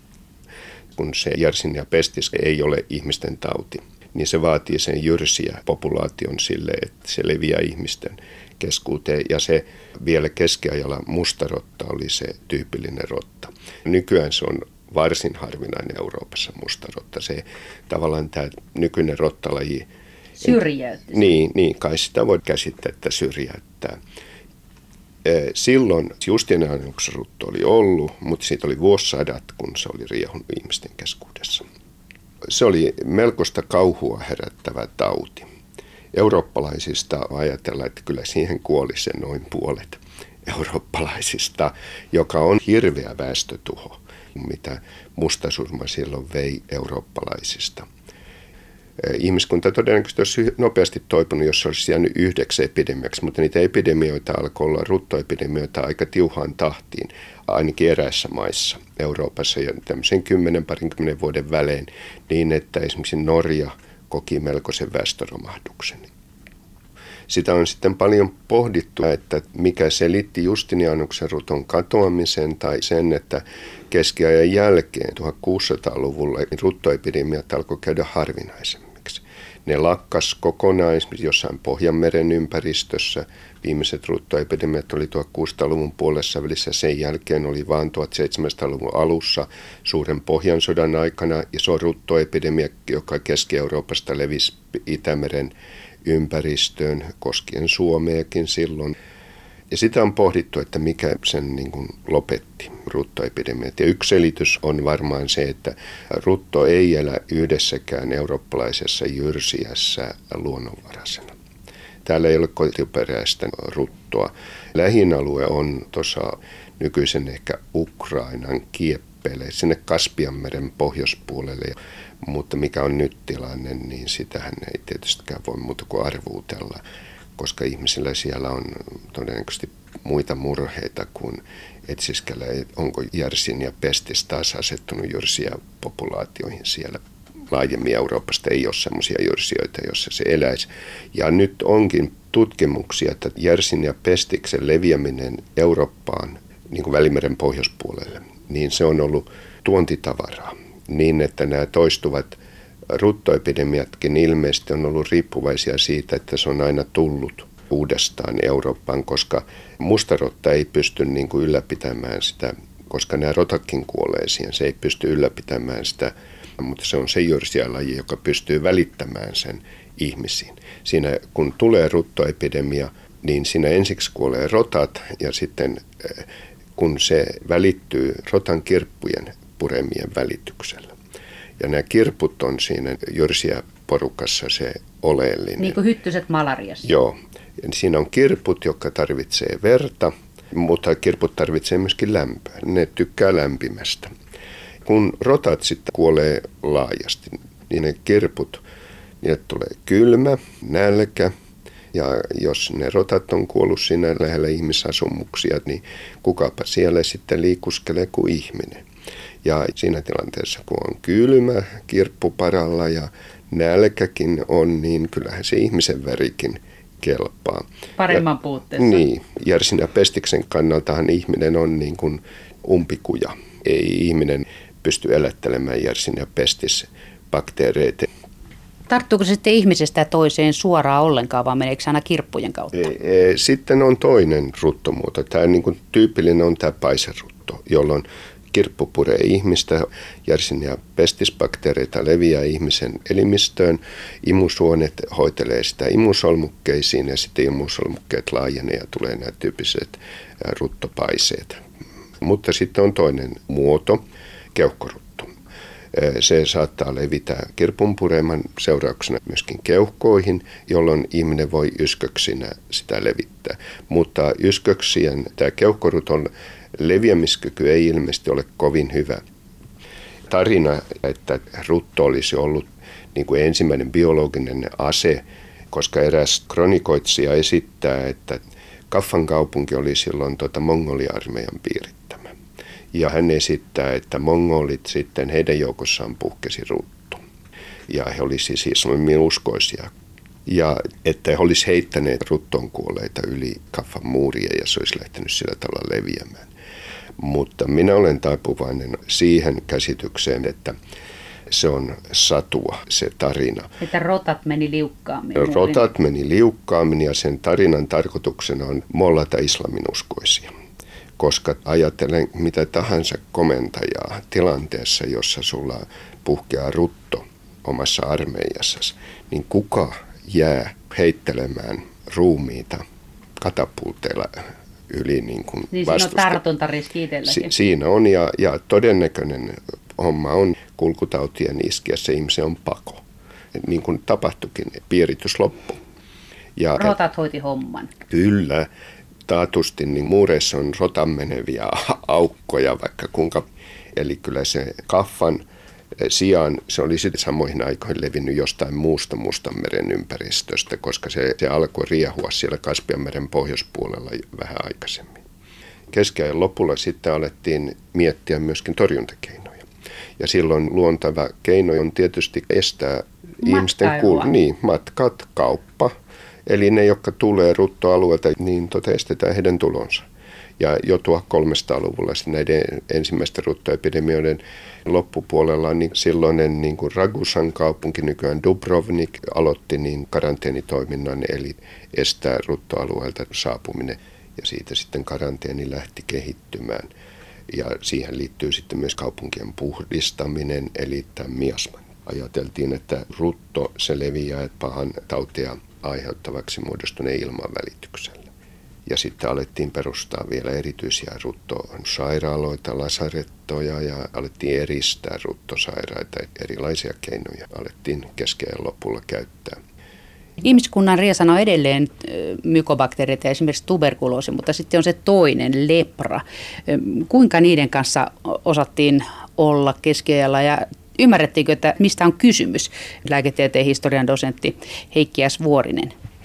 Kun se Yersinia pestis ei ole ihmisten tauti, niin se vaatii sen jyrsiä populaation sille, että se leviää ihmisten keskuuteen. Ja se vielä keskiajalla mustarotta oli se tyypillinen rotta. Nykyään se on varsin harvinainen Euroopassa mustarotta. Se tavallaan tämä nykyinen rottalaji syrjäyttää. Niin, niin, kai sitä voi käsittää, että syrjäyttää. Silloin Justinianuksen rutto oli ollut, mutta siitä oli vuosisadat, kun se oli riehunut ihmisten keskuudessa. Se oli melkoista kauhua herättävä tauti. Eurooppalaisista ajatellaan, että kyllä siihen kuoli se noin puolet eurooppalaisista, joka on hirveä väestötuho, mitä mustasurma silloin vei eurooppalaisista. Ihmiskunta todennäköisesti olisi nopeasti toipunut, jos se olisi jäänyt yhdeksi epidemiaksi, mutta niitä epidemioita alkoi olla ruttoepidemioita aika tiuhaan tahtiin, ainakin eräissä maissa Euroopassa ja tämmöisen kymmenen parinkymmenen vuoden välein, niin että esimerkiksi Norja koki melkoisen väestöromahduksen. Sitä on sitten paljon pohdittu, että mikä selitti Justinianuksen ruton katoamisen tai sen, että keskiajan jälkeen tuhatkuusisataaluvulla ruttoepidemiat alkoi käydä harvinaisemmiksi. Ne lakkas kokonaan esimerkiksi jossain Pohjanmeren ympäristössä. Viimeiset ruttoepidemiat oli tuhatkuusisataaluvun puolessa välissä, sen jälkeen oli vain tuhatseitsemänsataaluvun alussa suuren Pohjansodan aikana iso ruttoepidemia, joka Keski-Euroopasta levisi Itämeren ympäristöön, koskien Suomeakin silloin. Ja sitä on pohdittu, että mikä sen niin kuin lopetti ruttoepidemiat. Ja yksi selitys on varmaan se, että rutto ei elä yhdessäkään eurooppalaisessa jyrsijässä luonnonvaraisena. Täällä ei ole kotiperäistä ruttoa. Lähin alue on tuossa nykyisen ehkä Ukrainan kieppeille, sinne Kaspianmeren pohjoispuolelle. Mutta mikä on nyt tilanne, niin sitähän ei tietystikään voi muuta kuin arvuutella. koska ihmisillä siellä on todennäköisesti muita murheita kuin etsiskellä, onko Yersinia pestis taas asettunut jyrsiä populaatioihin siellä. Laajemmin Euroopasta ei ole sellaisia jyrsijöitä, joissa se eläisi. Ja nyt onkin tutkimuksia, että Yersinia pestiksen leviäminen Eurooppaan, niin kuin Välimeren pohjoispuolelle, niin se on ollut tuontitavaraa. Niin, että nämä toistuvat ruttoepidemiatkin ilmeisesti on ollut riippuvaisia siitä, että se on aina tullut uudestaan Eurooppaan, koska mustarotta ei pysty niin kuin ylläpitämään sitä, koska nämä rotatkin kuolee siihen, se ei pysty ylläpitämään sitä, mutta se on se jyrsiälaji, joka pystyy välittämään sen ihmisiin. Siinä kun tulee ruttoepidemia, niin siinä ensiksi kuolee rotat ja sitten kun se välittyy rotan kirppujen puremien välityksellä. Ja nämä kirput on siinä jyrsiäporukassa se oleellinen. Niin kuin hyttyset malariassa. Joo. Siinä on kirput, jotka tarvitsee verta, mutta kirput tarvitsee myöskin lämpöä. Ne tykkää lämpimästä. Kun rotat sitten kuolee laajasti, niin ne kirput, niille tulee kylmä, nälkä. Ja jos ne rotat on kuollut siinä lähellä ihmisasumuksia, niin kukapa siellä sitten liikuskelee kuin ihminen. Ja siinä tilanteessa, kun on kylmä, kirppu paralla ja nälkäkin on, niin kyllähän se ihmisen värikin kelpaa. Paremman puutteessa. Niin. Yersinia pestiksen kannaltahan ihminen on niin kuin umpikuja. Ei ihminen pysty elättelemään Yersinia pestis bakteereita. Tarttuuko se sitten ihmisestä toiseen suoraan ollenkaan, vai meneekö se aina kirppujen kautta? Sitten on toinen ruttomuoto. Tämä niin kuin tyypillinen on tämä paiserutto, jolloin kirppu puree ihmistä, Yersinia pestis-bakteereita leviää ihmisen elimistöön, imusuonet hoitelee sitä imusolmukkeisiin ja sitten imusolmukkeet laajenee ja tulee nämä tyyppiset ruttopaiseet. Mutta sitten on toinen muoto, keuhkorutto. Se saattaa levitä kirpunpureman seurauksena myöskin keuhkoihin, jolloin ihminen voi ysköksinä sitä levittää. Mutta ysköksien tämä keuhkoruton leviämiskyky ei ilmeisesti ole kovin hyvä. Tarina, että rutto olisi ollut niin kuin ensimmäinen biologinen ase, koska eräs kronikoitsija esittää, että Kaffan kaupunki oli silloin tuota Mongolia-armeijan piirittämä. Ja hän esittää, että mongolit sitten heidän joukossaan puhkesi rutto. Ja he olisivat siis uskoisia. Ja että he olisivat heittäneet ruttoon kuolleita yli Kaffan muuria ja se olisi lähtenyt sillä tavalla leviämään. Mutta minä olen taipuvainen siihen käsitykseen, että se on satua, se tarina. Että rotat meni liukkaammin. Rotat meni liukkaammin ja sen tarinan tarkoituksena on mollata islaminuskoisia. Koska ajattelen mitä tahansa komentajaa tilanteessa, jossa sulla puhkeaa rutto omassa armeijassasi, niin kuka jää heittelemään ruumiita katapulteilla yli niin kuin niin vastusta. Siinä on tartuntariski itselläkin. Si- siinä on ja, ja todennäköinen homma on kulkutautien iskiessä ihmisen on pako. Niin kuin tapahtuikin, piiritys loppu. Ja, rotat hoiti homman. Kyllä. Taatusti niin muureissa on rotan meneviä aukkoja vaikka kuinka. Eli kyllä se Kaffan sijaan se oli sitten samoihin aikoihin levinnyt jostain muusta Mustanmeren ympäristöstä, koska se, se alkoi riehua siellä Kaspianmeren pohjoispuolella vähän aikaisemmin. Keskiajan lopulla sitten alettiin miettiä myöskin torjuntakeinoja. Ja silloin luontava keino on tietysti estää ihmisten kul- niin, matkat, kauppa. Eli ne, jotka tulee ruttoalueelta, niin tota estetään heidän tulonsa. Ja jo tuhatkolmesataaluvulla näiden ensimmäisten ruttoepidemioiden loppupuolella niin silloinen niin kuin Ragusan kaupunki, nykyään Dubrovnik, aloitti niin karanteenitoiminnan, eli estää ruttoalueelta saapuminen. Ja siitä sitten karanteeni lähti kehittymään. Ja siihen liittyy sitten myös kaupunkien puhdistaminen, eli tämä miasma. Ajateltiin, että rutto se leviää pahan tautia aiheuttavaksi muodostuneen ilman välityksellä. Ja sitten alettiin perustaa vielä erityisiä ruttosairaaloita, lasarettoja ja alettiin eristää ruttosairaita. Erilaisia keinoja alettiin keskiajan lopulla käyttää. Ihmiskunnan riesana on edelleen mykobakteereita, esimerkiksi tuberkuloosi, mutta sitten on se toinen, lepra. Kuinka niiden kanssa osattiin olla keskiajalla ja ymmärrettiinkö, että mistä on kysymys? Lääketieteen historian dosentti Heikki S. Vuorinen.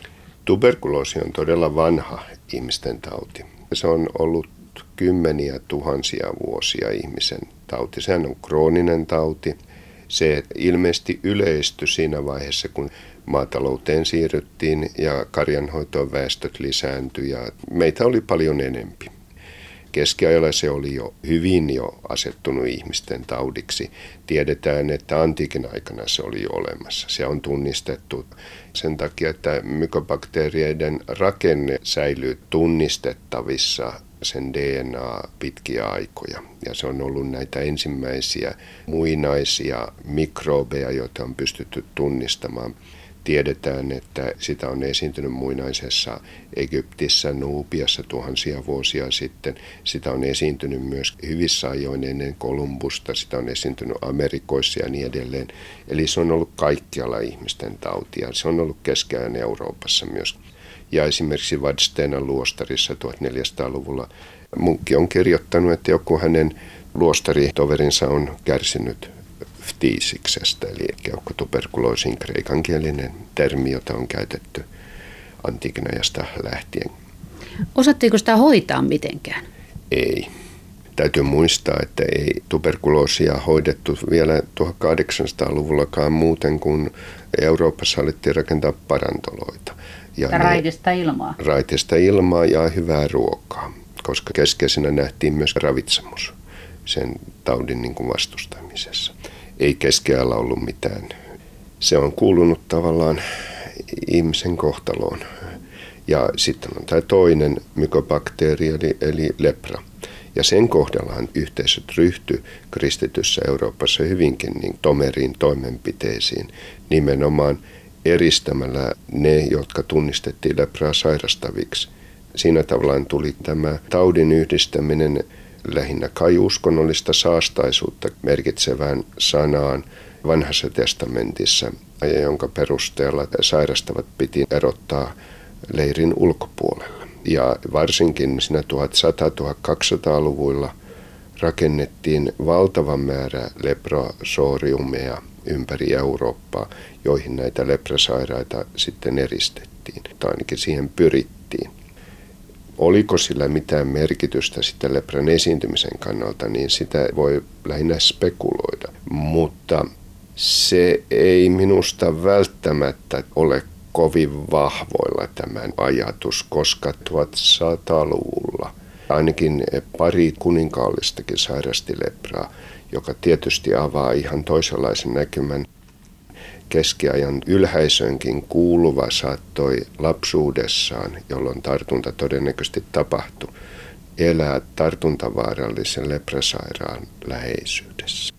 Tuberkuloosi on todella vanha ihmisten tauti. Se on ollut kymmeniä tuhansia vuosia ihmisen tauti. Sehän on krooninen tauti. Se ilmeisesti yleistyi siinä vaiheessa, kun maatalouteen siirryttiin ja karjanhoitoon väestöt lisääntyi ja meitä oli paljon enempi. Keskiajalla se oli jo hyvin jo asettunut ihmisten taudiksi. Tiedetään, että antiikin aikana se oli jo olemassa. Se on tunnistettu sen takia, että mykobakteereiden rakenne säilyy tunnistettavissa sen D N A pitkiä aikoja. Ja se on ollut näitä ensimmäisiä muinaisia mikrobeja, joita on pystytty tunnistamaan. Tiedetään, että sitä on esiintynyt muinaisessa Egyptissä, Nuubiassa tuhansia vuosia sitten. Sitä on esiintynyt myös hyvissä ajoin ennen Kolumbusta, sitä on esiintynyt Amerikoissa ja niin edelleen. Eli se on ollut kaikkialla ihmisten tautia. Se on ollut Keski-ajan Euroopassa myös. Ja esimerkiksi Vadstenan luostarissa tuhatneljäsataaluvulla munkki on kirjoittanut, että joku hänen luostaritoverinsa on kärsinyt ftiisiksestä, eli keuhkotuberkuloosin kreikankielinen termi, jota on käytetty antiikin ajasta lähtien. Osattiinko sitä hoitaa mitenkään? Ei. Täytyy muistaa, että ei tuberkuloosia hoidettu vielä tuhatkahdeksansataaluvullakaan muuten kuin Euroopassa alettiin rakentaa parantoloita. Ja raitista ilmaa. Raitista ilmaa ja hyvää ruokaa, koska keskeisenä nähtiin myös ravitsemus sen taudin niin kuin vastustamisessa. Ei keskiajalla ollut mitään. Se on kuulunut tavallaan ihmisen kohtaloon. Ja sitten on tämä toinen mykobakteeri eli, eli lepra. Ja sen kohdallahan yhteisöt ryhtyi kristityssä Euroopassa hyvinkin niin tomeriin toimenpiteisiin nimenomaan eristämällä ne, jotka tunnistettiin lepraa sairastaviksi. Siinä tavallaan tuli tämä taudin yhdistäminen lähinnä kai uskonnollista saastaisuutta merkitsevään sanaan vanhassa testamentissa, ja jonka perusteella sairastavat piti erottaa leirin ulkopuolella. Ja varsinkin siinä tuhatsata-tuhatkaksisataaluvuilla rakennettiin valtava määrä leprosoriumeja ympäri Eurooppaa, joihin näitä leprasairaita sitten eristettiin, tai ainakin siihen pyrittiin. Oliko sillä mitään merkitystä sitten lepran esiintymisen kannalta, niin sitä voi lähinnä spekuloida. Mutta se ei minusta välttämättä ole kovin vahvoilla tämän ajatus, koska tuhatsataluvulla ainakin pari kuninkaallistakin sairasti lepraa, joka tietysti avaa ihan toisenlaisen näkymän. Keskiajan ylhäisönkin kuuluva saattoi lapsuudessaan, jolloin tartunta todennäköisesti tapahtui, elää tartuntavaarallisen leprasairaan läheisyydessä.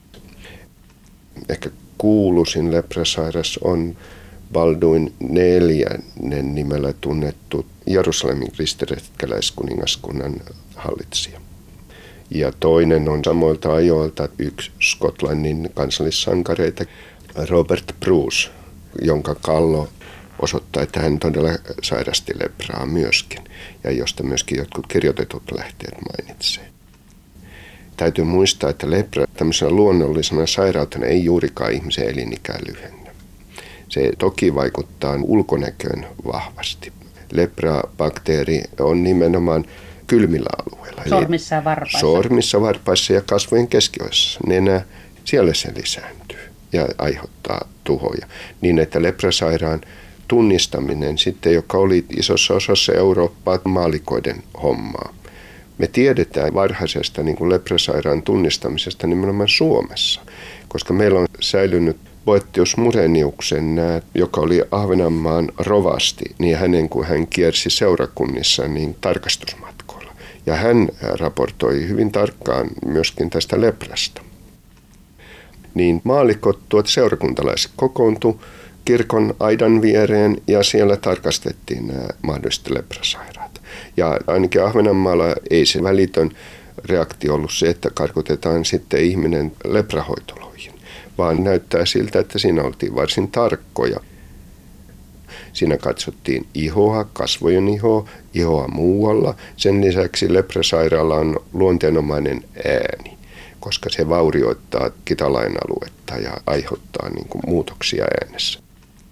Ehkä kuuluisin leprasairas on Balduin neljännen nimellä tunnettu Jerusalemin kristiretkeläiskuningaskunnan hallitsija. Ja toinen on samoilta ajoilta yksi Skotlannin kansallissankareita, Robert Bruce, jonka kallo osoittaa, että hän todella sairasti lepraa myöskin, ja josta myöskin jotkut kirjoitetut lähteet mainitsee. Täytyy muistaa, että lepra tämmöisenä luonnollisena sairautena ei juurikaan ihmisen elinikää lyhennä. Se toki vaikuttaa ulkonäköön vahvasti. Lepra-bakteeri on nimenomaan kylmillä alueilla. Sormissa ja varpaissa. Sormissa, varpaissa ja kasvojen keskiosassa. Nenä, siellä se lisääntyy ja aiheuttaa tuhoja. Niin, että leprasairaan tunnistaminen sitten, joka oli isossa osassa Eurooppaa maalikoiden hommaa. Me tiedetään varhaisesta niin kuin leprasairaan tunnistamisesta nimenomaan Suomessa, koska meillä on säilynyt Boethius Mureniuksen, joka oli Ahvenanmaan rovasti, niin hänen kun hän kiersi seurakunnissa niin tarkastusmatkoilla. Ja hän raportoi hyvin tarkkaan myöskin tästä leprasta. Niin maallikot, tuot seurakuntalaiset kokoontui kirkon aidan viereen ja siellä tarkastettiin nämä mahdollisesti leprasairaat. Ja ainakin Ahvenanmaalla ei se välitön reaktio ollut se, että karkotetaan sitten ihminen leprahoitoloihin, vaan näyttää siltä, että siinä oltiin varsin tarkkoja. Siinä katsottiin ihoa, kasvojen ihoa, ihoa muualla. Sen lisäksi leprasairaalla on luonteenomainen ääni, koska se vaurioittaa kitalain aluetta ja aiheuttaa niin kuin muutoksia äänessä.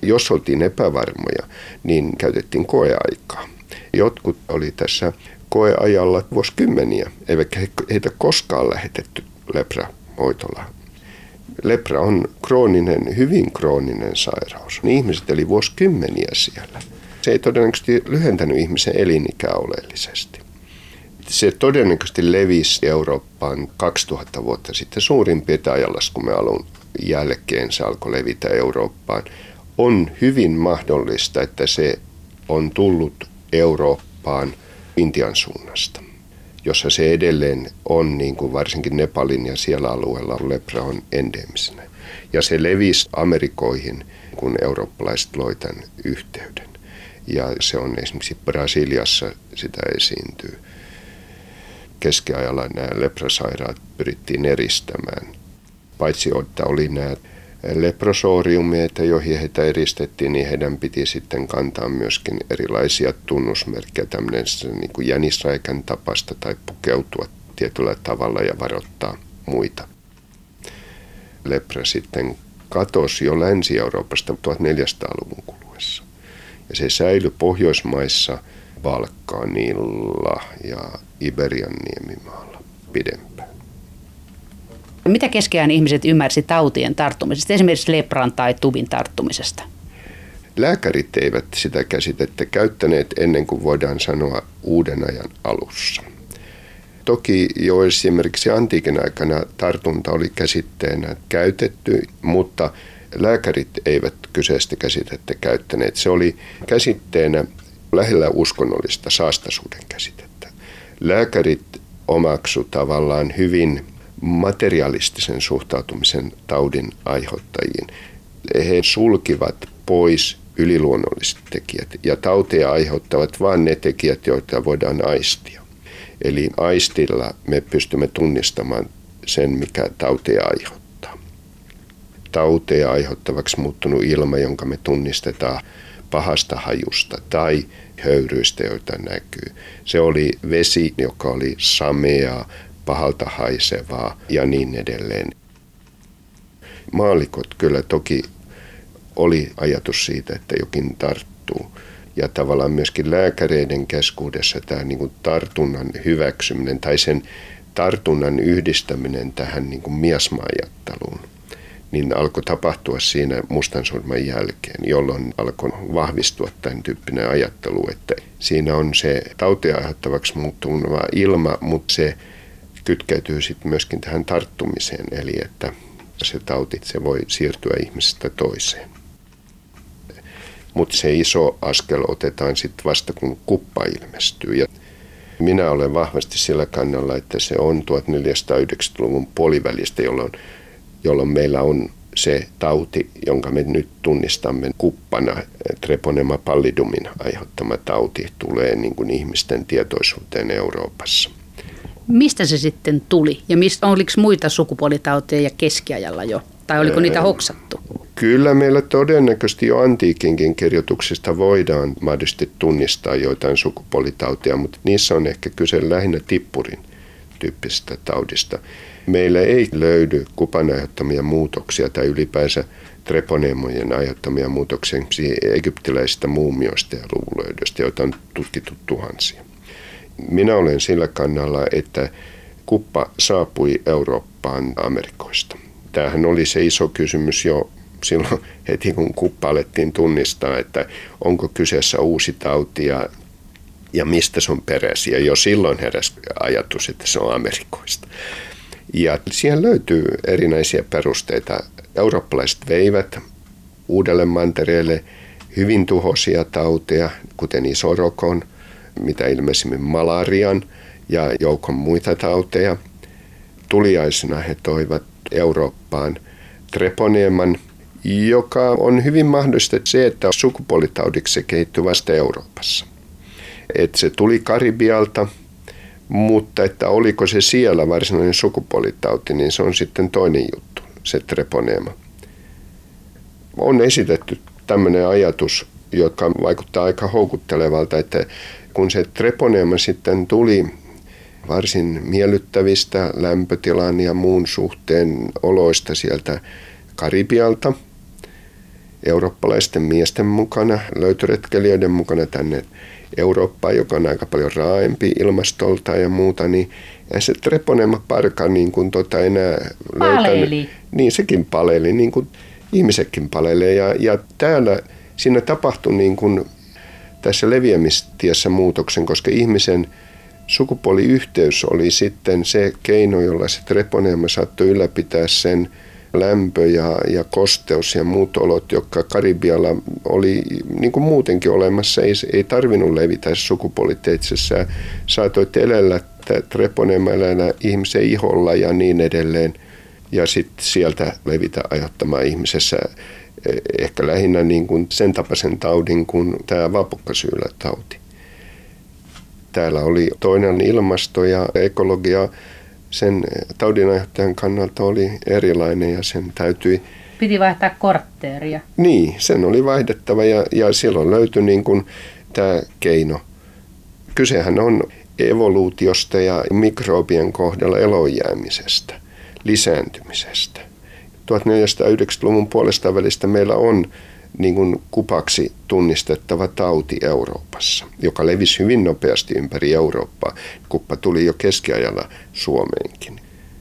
jos oltiin epävarmoja, niin käytettiin koeaikaa. Jotkut oli tässä koeajalla vuosikymmeniä, eivätkä heitä koskaan lähetetty leprahoitolaan. Lepra on krooninen, hyvin krooninen sairaus. Ihmiset eli vuosikymmeniä siellä. Se ei todennäköisesti lyhentänyt ihmisen elinikää oleellisesti. Se todennäköisesti levisi Eurooppaan kaksituhatta vuotta sitten suurin piirtein ajanlaskumme alun jälkeen se alkoi levitä Eurooppaan. On hyvin mahdollista, että se on tullut Eurooppaan Intian suunnasta, jossa se edelleen on, niin kuin varsinkin Nepalin ja siellä alueella lepra on endemisenä. Ja se levisi Amerikoihin, kun eurooppalaiset loi tämän yhteyden. Ja se on esimerkiksi Brasiliassa sitä esiintyy. Keskiajalla nämä leprasairaat pyrittiin eristämään. Paitsi että oli nämä leprosoriumeita, joihin heitä eristettiin, niin heidän piti sitten kantaa myöskin erilaisia tunnusmerkkejä, tämmöinen niin kuin jänisräikän tapasta tai pukeutua tietyllä tavalla ja varoittaa muita. Lepra sitten katosi jo Länsi-Euroopasta tuhatneljäsataaluvun kuluessa. Ja se säilyi Pohjoismaissa, Balkanilla ja Iberian niemimaalla pidempään. Mitä keskiajan ihmiset ymmärsi tautien tarttumisesta, esimerkiksi lepran tai tubin tarttumisesta? Lääkärit eivät sitä käsitettä käyttäneet ennen kuin voidaan sanoa uuden ajan alussa. Toki jo esimerkiksi antiikin aikana tartunta oli käsitteenä käytetty, mutta lääkärit eivät kyseistä käsitettä käyttäneet. Se oli käsitteenä lähellä uskonnollista saastaisuuden käsitettä. Lääkärit omaksu tavallaan hyvin materialistisen suhtautumisen taudin aiheuttajiin. He sulkivat pois yliluonnolliset tekijät ja tauteja aiheuttavat vain ne tekijät, joita voidaan aistia. Eli aistilla me pystymme tunnistamaan sen, mikä tauteja aiheuttaa. Tauteja aiheuttavaksi muuttunut ilma, jonka me tunnistetaan pahasta hajusta tai höyryistä, joita näkyy. Se oli vesi, joka oli sameaa, pahalta haisevaa ja niin edelleen. Maallikot kyllä toki oli ajatus siitä, että jokin tarttuu. Ja tavallaan myöskin lääkäreiden keskuudessa tämä niin kuin tartunnan hyväksyminen tai sen tartunnan yhdistäminen tähän niin kuin miasma-ajatteluun, niin alkoi tapahtua siinä mustansurman jälkeen, jolloin alkoi vahvistua tämän tyyppinen ajattelu, että siinä on se tautia aiheuttavaksi muuttuva ilma, mutta se kytkeytyy sitten myöskin tähän tarttumiseen, eli että se tauti se voi siirtyä ihmisestä toiseen. Mutta se iso askel otetaan sitten vasta, kun kuppa ilmestyy. Ja minä olen vahvasti sillä kannalla, että se on tuhatneljäsataayhdeksänkymmentäluvun puolivälistä, jolloin, jolloin meillä on se tauti, jonka me nyt tunnistamme kuppana, Treponema pallidumin aiheuttama tauti, tulee niin kuin ihmisten tietoisuuteen Euroopassa. Mistä se sitten tuli? Ja mistä, oliko muita sukupuolitauteja keskiajalla jo? Tai oliko niitä hoksattu? Kyllä meillä todennäköisesti jo antiikinkin kirjoituksista voidaan mahdollisesti tunnistaa joitain sukupuolitautia, mutta niissä on ehkä kyse lähinnä tippurin tyyppisestä taudista. Meillä ei löydy kupan aiheuttamia muutoksia tai ylipäänsä treponeemojen aiheuttamia muutoksia egyptiläisistä muumioista ja luvulöydöistä, joita on tutkittu tuhansia. Minä olen sillä kannalla, että kuppa saapui Eurooppaan Amerikoista. Tämähän oli se iso kysymys jo silloin heti, kun kuppa alettiin tunnistaa, että onko kyseessä uusi tauti ja, ja mistä se on peräisin. Ja jo silloin heräsi ajatus, että se on Amerikoista. Ja siihen löytyy erinäisiä perusteita. Eurooppalaiset veivät uudelle mantereelle hyvin tuhoisia tauteja, kuten isorokon, mitä ilmeisimmin malarian ja joukon muita tauteja. Tuliaisena he toivat Eurooppaan treponeeman, joka on hyvin mahdollista se, että sukupuolitaudiksi se kehittyi vasta Euroopassa. Että se tuli Karibialta, mutta että oliko se siellä varsinainen sukupuolitauti, niin se on sitten toinen juttu, se treponeema. On esitetty tämmöinen ajatus, joka vaikuttaa aika houkuttelevalta, että kun se treponeema sitten tuli varsin miellyttävistä lämpötilan ja muun suhteen oloista sieltä Karibialta, eurooppalaisten miesten mukana, löytöretkelijöiden mukana tänne Eurooppaan, joka on aika paljon raaempi ilmastolta ja muuta, niin ei se Treponema parka niin kuin tota enää paleli. Niin sekin paleli, niin kuin ihmisetkin palelee. Ja, ja täällä siinä tapahtui niin kuin tässä leviämistiessä muutoksen, koska ihmisen sukupuoliyhteys oli sitten se keino, jolla se Treponema saattoi ylläpitää sen lämpö ja, ja kosteus ja muut olot, jotka Karibialla oli niin kuin muutenkin olemassa. Ei, ei tarvinnut levitä sukupuoliteitse. Sä saatoit elellä Treponema elellä ihmisen iholla ja niin edelleen. Ja sitten sieltä levitä aiheuttamaan ihmisessä ehkä lähinnä niin kuin sen tapaisen taudin kuin tämä vapukkasyylätauti. Täällä oli toinen ilmasto ja ekologia. Sen taudinaiheuttajan kannalta oli erilainen ja sen täytyi... Piti vaihtaa kortteeria. Niin, sen oli vaihdettava ja, ja silloin löytyi niin kuin tämä keino. Kysehän on evoluutiosta ja mikroobien kohdalla elonjäämisestä, lisääntymisestä. tuhatneljäsataayhdeksänkymmentäluvun puolesta välistä meillä on niin kuin kupaksi tunnistettava tauti Euroopassa, joka levisi hyvin nopeasti ympäri Eurooppaa. Kuppa tuli jo keskiajalla Suomeenkin.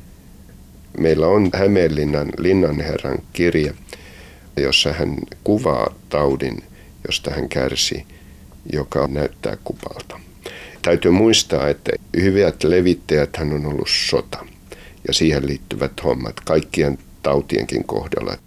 Meillä on Hämeenlinnan linnanherran kirja, jossa hän kuvaa taudin, josta hän kärsi, joka näyttää kupalta. Täytyy muistaa, että hyvät levittäjät hän on ollut sota ja siihen liittyvät hommat kaikkien tautienkin kohdalla.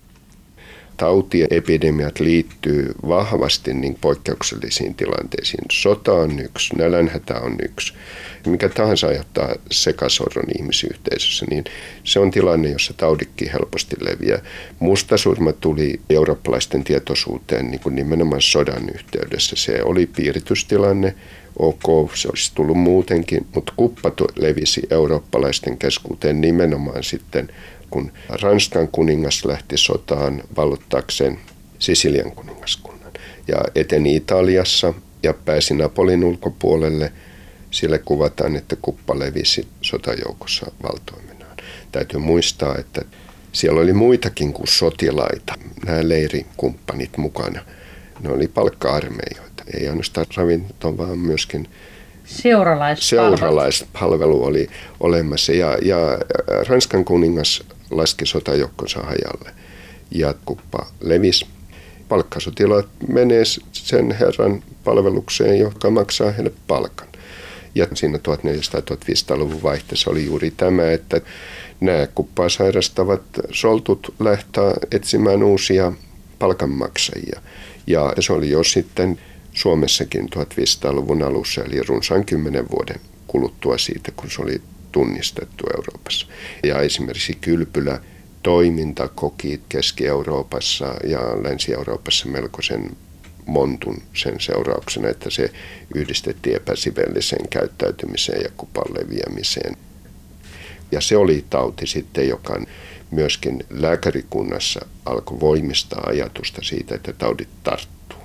Tautiepidemiat liittyy vahvasti niin poikkeuksellisiin tilanteisiin. Sota on yksi, nälänhätä on yksi. Mikä tahansa aiheuttaa sekasorron ihmisyhteisössä, niin se on tilanne, jossa taudikki helposti leviää. Mustasurma tuli eurooppalaisten tietoisuuteen niin kuin nimenomaan sodan yhteydessä. Se oli piiritystilanne, ok, se olisi tullut muutenkin, mutta kuppa levisi eurooppalaisten keskuuteen nimenomaan sitten, kun Ranskan kuningas lähti sotaan valloittaakseen Sisilian kuningaskunnan ja eteni Italiassa ja pääsi Napolin ulkopuolelle. Sille kuvataan, että kuppa levisi sotajoukossa valtoimenaan. Täytyy muistaa, että siellä oli muitakin kuin sotilaita, nämä leirikumppanit mukana. Ne oli palkka-armeijoita, ei ainoastaan ravinto, vaan myöskin seuralaispalvelu, seuralaispalvelu oli olemassa. Ja, ja Ranskan kuningas laski sotajoukkonsa hajalle ja kuppa levisi. Palkkasotilaat menee sen herran palvelukseen, joka maksaa heille palkan. Ja siinä tuhatneljäsataa-tuhatviisisataaluvun vaihteessa oli juuri tämä, että nämä kuppaa sairastavat soltut lähtää etsimään uusia palkanmaksajia. Ja se oli jo sitten Suomessakin tuhatviisisataaluvun alussa, eli runsaan kymmenen vuoden kuluttua siitä, kun se oli tunnistettu Euroopassa. Ja esimerkiksi kylpylä toiminta koki Keski-Euroopassa ja Länsi-Euroopassa melkoisen montun sen seurauksena, että se yhdistettiin epäsivelliseen käyttäytymiseen ja kupan leviämiseen. Ja se oli tauti sitten, joka myöskin lääkärikunnassa alkoi voimistaa ajatusta siitä, että taudit tarttuu.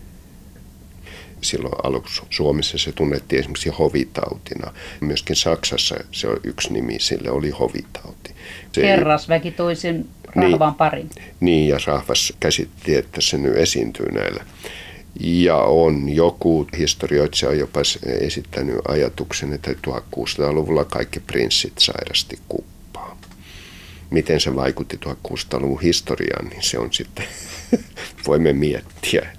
Silloin aluksi Suomessa se tunnettiin esimerkiksi hovitautina. Myöskin Saksassa se on yksi nimi, sille oli hovitauti. Se Herrasväki toisen rahvan niin, parin. Niin, ja rahvas käsitti, että se nyt esiintyy näillä. Ja on joku historioitsija jopa esittänyt ajatuksen, että tuhatkuusisataaluvulla kaikki prinssit sairasti kuppaa. Miten se vaikutti tuhatkuusisataaluvun historiaan, niin se on sitten, voimme miettiä.